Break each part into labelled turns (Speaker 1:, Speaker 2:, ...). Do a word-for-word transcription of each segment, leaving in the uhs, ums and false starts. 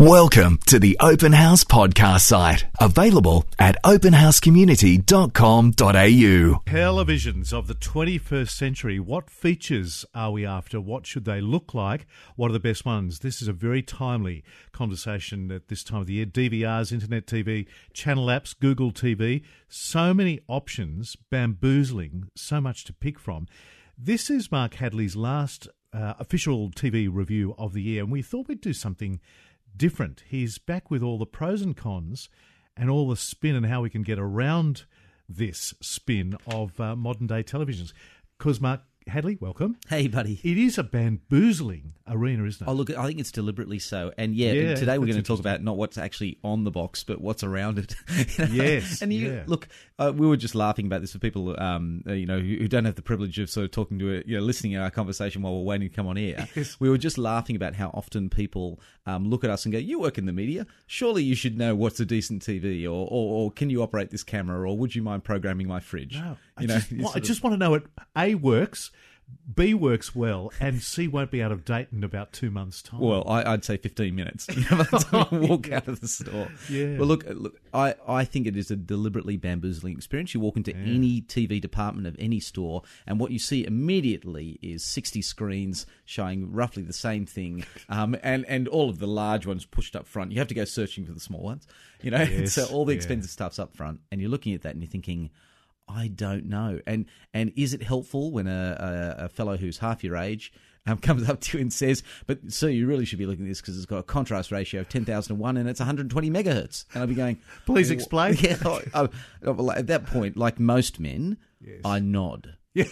Speaker 1: Welcome to the Open House podcast site, available at open house community dot com dot a u.
Speaker 2: Televisions of the twenty-first century. What features are we after? What should they look like? What are the best ones? This is a very timely conversation at this time of the year. D V Rs, internet T V, channel apps, Google T V. So many options, bamboozling, so much to pick from. This is Mark Hadley's last uh, official T V review of the year, and we thought we'd do something different. He's back with all the pros and cons and all the spin and how we can get around this spin of uh, modern day televisions. Because Mark Hadley, welcome.
Speaker 3: Hey, buddy.
Speaker 2: It is a bamboozling arena, isn't it?
Speaker 3: Oh, look, I think it's deliberately so. And yeah,
Speaker 2: Yeah,
Speaker 3: today we're
Speaker 2: that's
Speaker 3: going to talk about not what's actually on the box, but what's around it. You know?
Speaker 2: Yes,
Speaker 3: And you
Speaker 2: yeah.
Speaker 3: look, uh, we were just laughing about this for people, um, uh, you know, who, who don't have the privilege of sort of talking to it, you know, listening to our conversation while we're waiting to come on air.
Speaker 2: Yes.
Speaker 3: We were just laughing about how often people um, look at us and go, "You work in the media. Surely you should know what's a decent T V, or, or, or can you operate this camera, or would you mind programming my fridge?"
Speaker 2: No, I
Speaker 3: you know,
Speaker 2: just,
Speaker 3: you
Speaker 2: wa- I
Speaker 3: sort of-
Speaker 2: just want to know it A works, B works well, and C won't be out of date in about two months' time.
Speaker 3: Well, I, I'd say fifteen minutes. You know, by the time I walk out of the store.
Speaker 2: Yeah.
Speaker 3: Well, look, look I, I think it is a deliberately bamboozling experience. You walk into
Speaker 2: Yeah.
Speaker 3: any T V department of any store, and what you see immediately is sixty screens showing roughly the same thing, um, and, and all of the large ones pushed up front. You have to go searching for the small ones. You know,
Speaker 2: Yes,
Speaker 3: so all the
Speaker 2: yeah.
Speaker 3: expensive stuff's up front, and you're looking at that and you're thinking, I don't know. And and is it helpful when a, a, a fellow who's half your age um, comes up to you and says, "But sir, you really should be looking at this because it's got a contrast ratio of ten thousand to one and it's one hundred twenty megahertz." And I'll be going,
Speaker 2: Please
Speaker 3: "Wh-
Speaker 2: explain."
Speaker 3: Yeah, I, I, well, at that point, like most men,
Speaker 2: Yes.
Speaker 3: I nod.
Speaker 2: Yeah.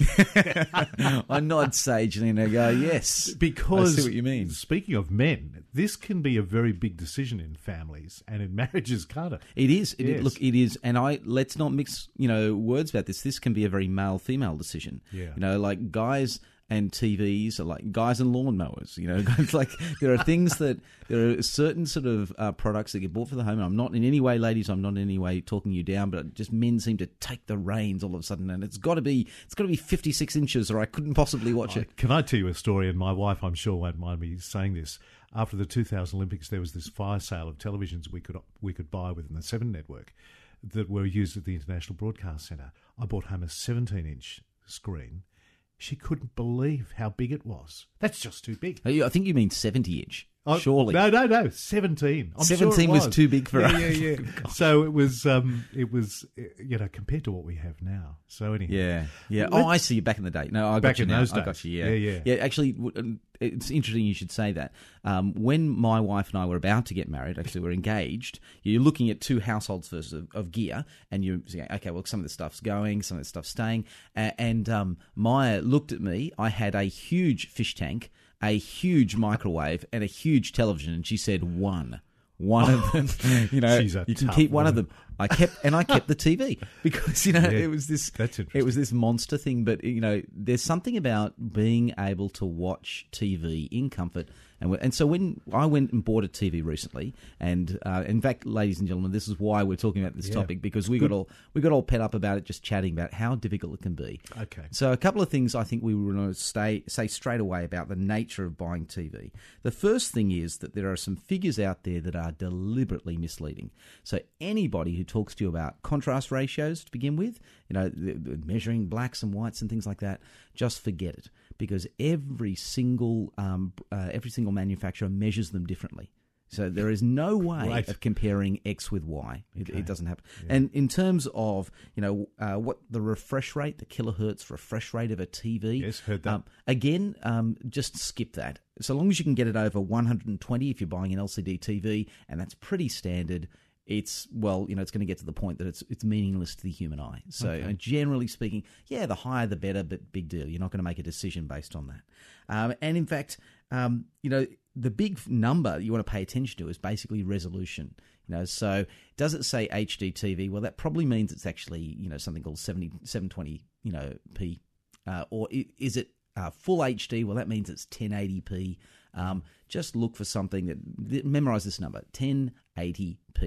Speaker 3: I nod sagely and I go, "Yes,
Speaker 2: Because,
Speaker 3: I see what you mean."
Speaker 2: speaking of men, this can be a very big decision in families and in marriages, can't it?
Speaker 3: It is. It,
Speaker 2: Yes.
Speaker 3: Look, it is, and I let's not mix, you know, words about this. This can be a very male-female decision.
Speaker 2: Yeah.
Speaker 3: You know, like guys and T Vs are like guys and lawnmowers. You know, it's like there are things that there are certain sort of uh, products that get bought for the home. And I'm not in any way, ladies, I'm not in any way talking you down, but just men seem to take the reins all of a sudden, and it's got to be it's got to be fifty-six inches, or I couldn't possibly watch
Speaker 2: I-
Speaker 3: it.
Speaker 2: Can I tell you a story? And my wife, I'm sure, won't mind me saying this. After the two thousand Olympics, there was this fire sale of televisions we could we could buy within the Seven Network that were used at the International Broadcast Centre. I bought home a seventeen-inch screen. She couldn't believe how big it was. That's just too big.
Speaker 3: I think you mean seventy inch.
Speaker 2: Oh,
Speaker 3: Surely.
Speaker 2: No, no, no. Seventeen. I'm
Speaker 3: seventeen
Speaker 2: sure it
Speaker 3: was too big for
Speaker 2: yeah,
Speaker 3: us.
Speaker 2: Yeah, yeah. So it was, um, it was, uh, you know, compared to what we have now. So anyhow,
Speaker 3: Yeah, yeah.
Speaker 2: Let's-
Speaker 3: Oh, I see you back in the day. No, I got
Speaker 2: Back
Speaker 3: you
Speaker 2: in
Speaker 3: now.
Speaker 2: those
Speaker 3: I got
Speaker 2: days.
Speaker 3: you. Yeah,
Speaker 2: Yeah, yeah.
Speaker 3: yeah. Actually, w- um, it's interesting you should say that. Um, when my wife and I were about to get married, actually, we're engaged. You're looking at two households first of, of gear, and you're saying, okay, well, some of the stuff's going, some of the stuff's staying. Uh, and um, Maya looked at me. I had a huge fish tank, a huge microwave, and a huge television, and she said, "One." One of them, you know,
Speaker 2: She's a
Speaker 3: you can
Speaker 2: tough
Speaker 3: keep one of
Speaker 2: woman.
Speaker 3: them. I kept, and I kept the T V because you know
Speaker 2: Yeah,
Speaker 3: it was this.
Speaker 2: that's
Speaker 3: It was this monster thing, but you know, there's something about being able to watch T V in comfort, and and so when I went and bought a T V recently, and uh, in fact, ladies and gentlemen, this is why we're talking about this
Speaker 2: Yeah.
Speaker 3: topic because we got all we got all pent up about it, just chatting about how difficult it can be.
Speaker 2: Okay.
Speaker 3: So a couple of things I think we want to stay, say straight away about the nature of buying T V. The first thing is that there are some figures out there that are deliberately misleading. So anybody who talks to you about contrast ratios to begin with, you know, the- the measuring blacks and whites and things like that, just forget it because every single um, uh, every single manufacturer measures them differently. So there is no way
Speaker 2: Right.
Speaker 3: of comparing X with Y. It,
Speaker 2: Okay.
Speaker 3: it doesn't happen. And in terms of, you know, uh, what the refresh rate, the kilohertz refresh rate of a T V.
Speaker 2: Yes, heard that.
Speaker 3: Um, again, um, just skip that. So long as you can get it over one hundred twenty if you're buying an L C D T V, and that's pretty standard, it's, well, you know, it's going to get to the point that it's it's meaningless to the human eye. So
Speaker 2: Okay.
Speaker 3: uh, generally speaking, yeah, the higher the better, but big deal. You're not going to make a decision based on that. Um, and in fact, um, you know, the big number you want to pay attention to is basically resolution. You know, so does it say H D T V? Well, that probably means it's actually, you know, something called seventy, seven twenty, you know, p. Uh, or i- is it uh, full H D? Well, that means it's ten eighty p. Um, just look for something that, th- memorize this number, ten eighty p.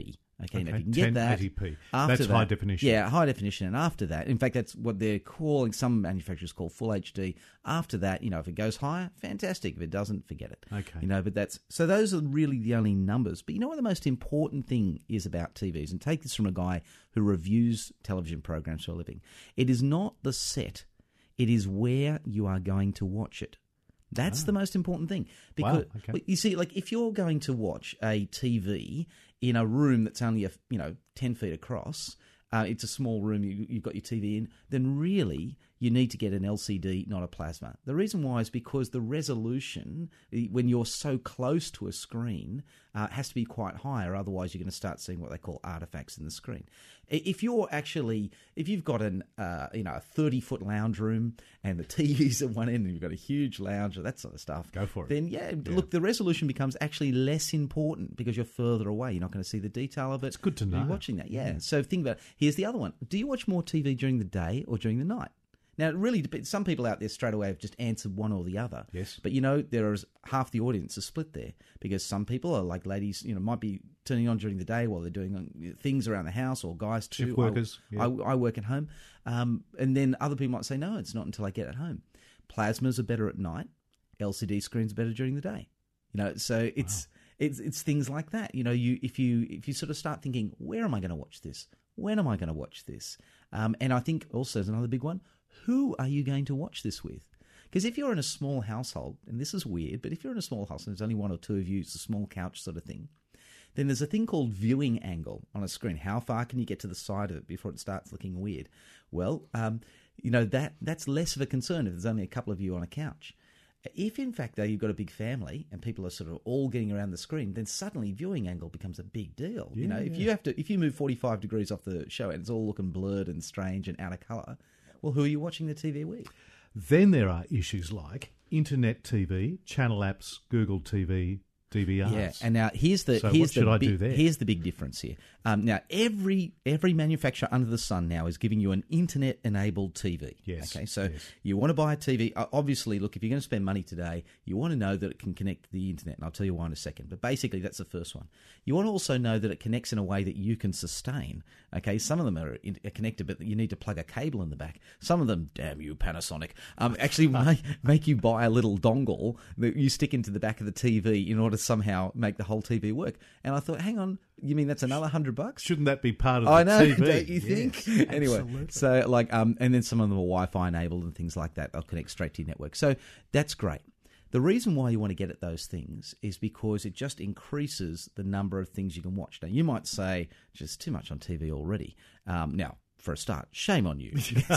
Speaker 3: Okay, and if
Speaker 2: Okay,
Speaker 3: you can get that,
Speaker 2: ten eighty p.
Speaker 3: after
Speaker 2: That's
Speaker 3: that,
Speaker 2: high definition.
Speaker 3: Yeah, high definition. And after that, in fact, that's what they're calling, some manufacturers call full H D. After that, you know, if it goes higher, fantastic. If it doesn't, forget it.
Speaker 2: Okay.
Speaker 3: You know, but that's, so those are really the only numbers. But you know what the most important thing is about T Vs? And take this from a guy who reviews television programs for a living. It is not the set. It is where you are going to watch it. That's
Speaker 2: Ah.
Speaker 3: the most important thing. Because
Speaker 2: Wow, okay.
Speaker 3: well, you see, like if you're going to watch a T V in a room that's only a, you know ten feet across, uh, it's a small room. You, you've got your T V in. Then really, you need to get an L C D, not a plasma. The reason why is because the resolution, when you're so close to a screen, uh, has to be quite high, or otherwise you're going to start seeing what they call artifacts in the screen. If you're actually, if you've got an, uh, you know, a thirty-foot lounge room and the T V's at one end and you've got a huge lounge or that sort of stuff,
Speaker 2: Go for it.
Speaker 3: then yeah,
Speaker 2: Yeah.
Speaker 3: look, the resolution becomes actually less important because you're further away. You're not going to see the detail of it.
Speaker 2: It's good to
Speaker 3: when you're
Speaker 2: know.
Speaker 3: watching that, yeah. So think about it. Here's the other one. Do you watch more T V during the day or during the night? Now, it really depends. Some people out there straight away have just answered one or the other.
Speaker 2: Yes.
Speaker 3: But, you know, there is half the audience is split there because some people are like ladies, you know, might be turning on during the day while they're doing things around the house, or guys too.
Speaker 2: Shift workers,
Speaker 3: I,
Speaker 2: yeah.
Speaker 3: I, I work at home. Um, and then other people might say, no, it's not until I get at home. Plasmas are better at night. L C D screens are better during the day. You know, so it's it's it's things like that. You know, you if you if you sort of start thinking, where am I going to watch this? When am I going to watch this? Um, and I think also there's another big one. Who are you going to watch this with? Because if you're in a small household, and this is weird, but if you're in a small house and there's only one or two of you, it's a small couch sort of thing, then there's a thing called viewing angle on a screen. How far can you get to the side of it before it starts looking weird? Well, um, you know, that that's less of a concern if there's only a couple of you on a couch. If, in fact, though, you've got a big family and people are sort of all getting around the screen, then suddenly viewing angle becomes a big deal.
Speaker 2: Yeah,
Speaker 3: you know, if
Speaker 2: yeah.
Speaker 3: you have to, if you move forty-five degrees off the show and it's all looking blurred and strange and out of colour, well, who are you watching the T V with?
Speaker 2: Then there are issues like internet T V, channel apps, Google T V, D V Rs.
Speaker 3: Yeah, and now here's the
Speaker 2: So
Speaker 3: here's
Speaker 2: what should
Speaker 3: the
Speaker 2: I
Speaker 3: big,
Speaker 2: do there?
Speaker 3: Here's the big difference here. Um, now every every manufacturer under the sun now is giving you an internet enabled T V.
Speaker 2: Yes,
Speaker 3: Okay, so
Speaker 2: yes.
Speaker 3: you want to buy a T V. uh, Obviously, look, if you're going to spend money today, you want to know that it can connect to the internet, and I'll tell you why in a second. But basically, that's the first one. You want to also know that it connects in a way that you can sustain. Okay, some of them are, in, are connected, but you need to plug a cable in the back. Some of them, damn you, Panasonic, um, actually make, make you buy a little dongle that you stick into the back of the T V in order to somehow make the whole T V work. And I thought, hang on, you mean that's another hundred bucks?
Speaker 2: Shouldn't that be part of the
Speaker 3: I know,
Speaker 2: T V?
Speaker 3: don't you think?
Speaker 2: Yes,
Speaker 3: Anyway,
Speaker 2: absolutely.
Speaker 3: so like, um, and then some of them are Wi-Fi enabled and things like that. They'll connect straight to your network. So that's great. The reason why you want to get at those things is because it just increases the number of things you can watch. Now, you might say, just too much on T V already. Um, now, for a start, shame on you.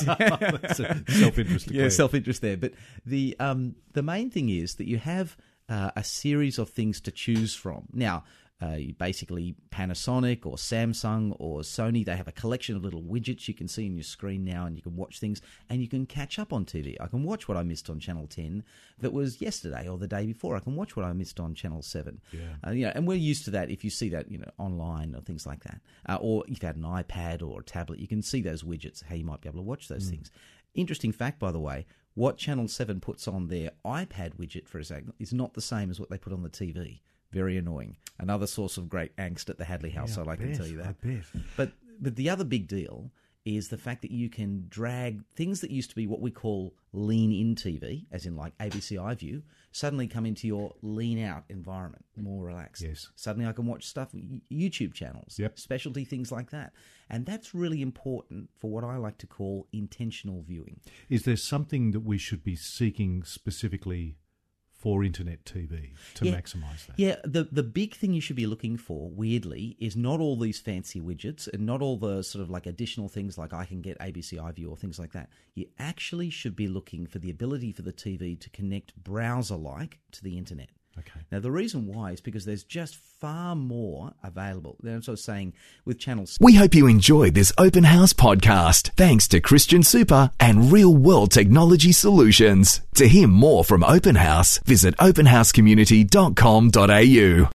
Speaker 2: That's a self-interest.
Speaker 3: Yeah, self-interest there. But the um, the main thing is that you have uh, a series of things to choose from. Now, uh, you basically Panasonic or Samsung or Sony, they have a collection of little widgets you can see on your screen now, and you can watch things and you can catch up on T V. I can watch what I missed on Channel ten that was yesterday or the day before. I can watch what I missed on Channel seven.
Speaker 2: Yeah.
Speaker 3: Uh, you know, and we're used to that if you see that, you know, online or things like that. Uh, or if you had an iPad or a tablet, you can see those widgets, how you might be able to watch those things. Interesting fact, by the way, what Channel seven puts on their iPad widget, for example, is not the same as what they put on the T V. Very annoying. Another source of great angst at the Hadley household,
Speaker 2: I
Speaker 3: I can
Speaker 2: bet,
Speaker 3: tell you that.
Speaker 2: I bet.
Speaker 3: But but the other big deal is the fact that you can drag things that used to be what we call lean-in T V, as in like A B C iView, suddenly come into your lean-out environment, more relaxed.
Speaker 2: Yes.
Speaker 3: Suddenly I can watch stuff, YouTube channels,
Speaker 2: Yep.
Speaker 3: specialty things like that. And that's really important for what I like to call intentional viewing.
Speaker 2: Is there something that we should be seeking specifically for internet T V to
Speaker 3: Yeah.
Speaker 2: maximise that?
Speaker 3: Yeah, the the big thing you should be looking for, weirdly, is not all these fancy widgets and not all the sort of like additional things like I can get A B C iView or things like that. You actually should be looking for the ability for the T V to connect browser-like to the internet.
Speaker 2: Okay.
Speaker 3: Now, the reason why is because there's just far more available. That's what I was saying with channels.
Speaker 1: We hope you enjoyed this Open House podcast, thanks to Christian Super and Real World Technology Solutions. To hear more from Open House, visit open house community dot com dot a u.